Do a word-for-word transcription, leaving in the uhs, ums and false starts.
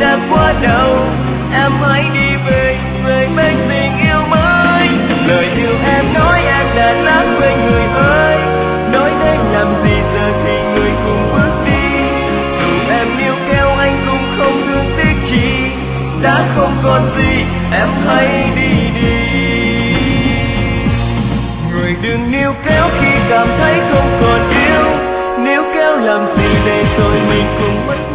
đã quá đầu. Em hãy đi về, về bên tình yêu mới. Lời yêu em nói em đã lãng quên người ơi. Nói đến làm gì giờ thì người cùng bước đi. Dù em níu kéo anh cũng không thương tiếc chi. Đã không còn gì em hãy đi đi. Người đừng níu kéo khi cảm thấy không còn yêu. Níu kéo làm gì để rồi mình cùng mất.